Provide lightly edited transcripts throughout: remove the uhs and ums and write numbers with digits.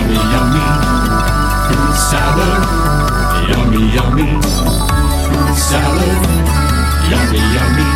yummy fruit salad. Yummy, yummy fruit salad. Yummy, yummy.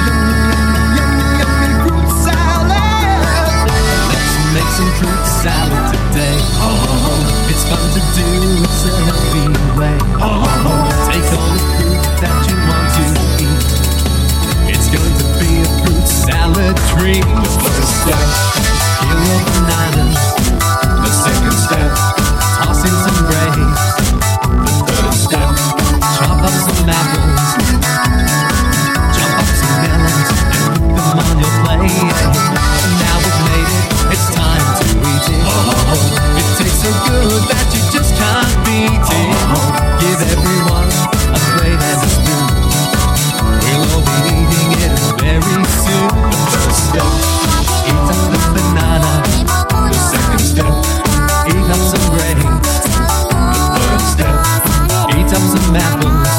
Fruit salad. Let's make some fruit salad today. Oh, it's fun to do it Sylvie way. Oh, take all the fruit that you want to eat. It's going to be a fruit salad treat. The first step, peel your bananas. The second step, toss in some grapes. The third step, chop up some apples. Chop up some melons and put them on your plate. Now we've made it, it's time to eat it. Oh, it tastes so good that you just can't beat it. Give everyone a plate and a spoon. We'll all be eating it very soon. The first step, eat up the banana. The second step, eat up some grapes. The third step, eat up some apples.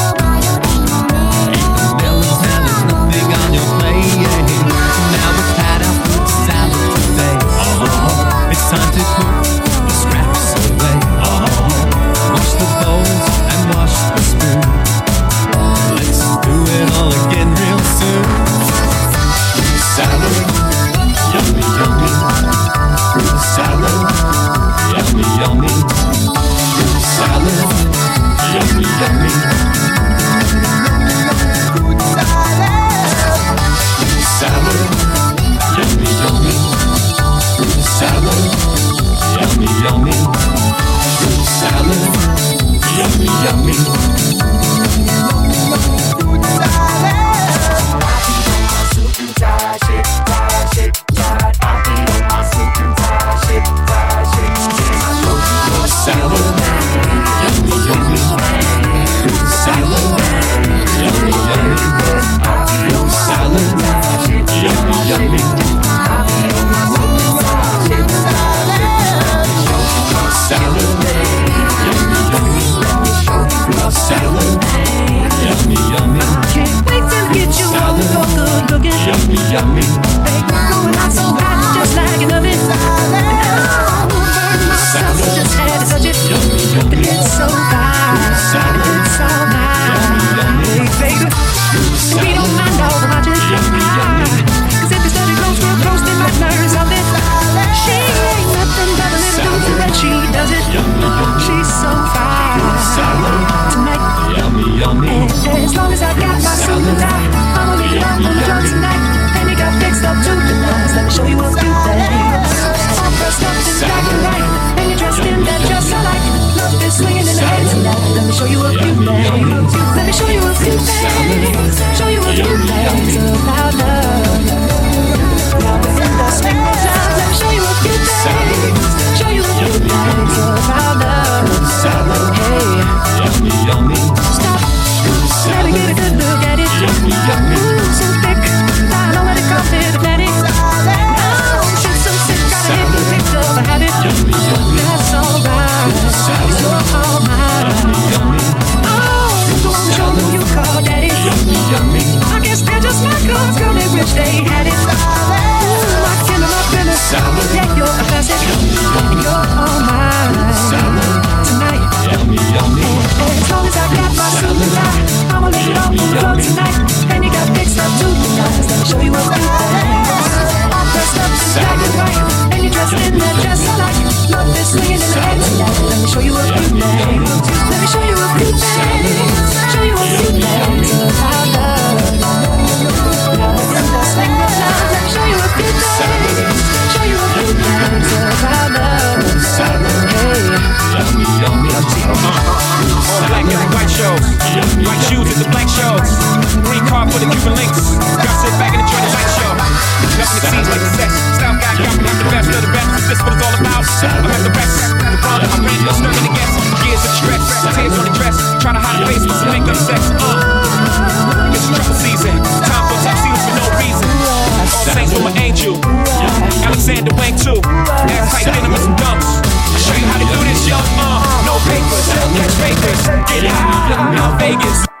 Eat the melons, now there's nothing on your plate. Now we've had our fruit salad today. It's time to put the scraps away. Wash the bowls and wash the spoon. Let's do it all again real soon. Fruit salad, yummy, yummy. Fruit salad, yummy, yummy. Fruit salad, yummy, yummy. Fruit salad, fruit salad, yummy, yummy. Fruit salad, yummy, yummy. Fruit salad, yummy, yummy. Fruit salad. Salad, yummy, yummy. Fruit salad, yummy, yummy. Fruit salad, yummy, yummy. Salad, yummy, yummy. Fruit salad, yummy, yummy. Can't wait to get you all so good looking. Yummy, yummy. Going out so hot, just like an oven. Myself just had to touch it. But it's so fine. It's so nice. Hey, baby. And we don't mind all the watches. Cause if you study close, real close, they might learn something. She ain't nothing but a little dude that she does it. She's so fine. Tonight. Yummy, yummy. As long as I got my suit and tie, I'ma leave it on the floor tonight. And you got fixed up to the nines. Let me show you a few things. All dressed up in black and white, and you're dressed in that dress I like. Love is swinging in the air tonight. Let me show you a few things. Let me show you a few things. Show you a few things about love. Now we're in the swing of time. Let me show you a few things. Show you a few things about love. Hey, Yummy, yummy. stop. Let me get a good look at it. Ooh, so thick. I know where to come to the planet. Oh, she's so sick. Gotta hit the pick up a habit. That's alright. You're all mine. Oh, go on, show them you call daddy. I guess they're just my girls, girl. They wish they had it. Ooh, I can't up in it. Yeah, you're a classic. You're all mine. Tonight. As long as I got my suit and tie, I'ma leave it on the floor tonight. And you got fixed up to the nines. Let me show you a few things. All dressed up in black and white, and you're dressed in that dress I like. Love is swinging in the air tonight. Let me show you a few things. Let me show you a few things. Show you a few things about love. Now we're in the swing of love. Let me show you a few things. Show you a few things about love. Hey, Yummy, yummy. All black and white shows. White shoes with the black shows. Green card for the Cuban links. Got sit back and enjoy the light show. Nothing seems like the sex. Style guy got me, I'm the best of the best. Is this what it's all about? I'm at the rest. The brother, I'm ready, no stirring against. Gears of the stress. Tears on the dress. Try to hide the face with some makeup sex. It's trouble season. Time for tuxedos for no reason. All saints with my angel. Alexander Wang too. Ass tight denim and some dunks. Show you how to do this, young. No papers, catch papers. Get high, Las Vegas.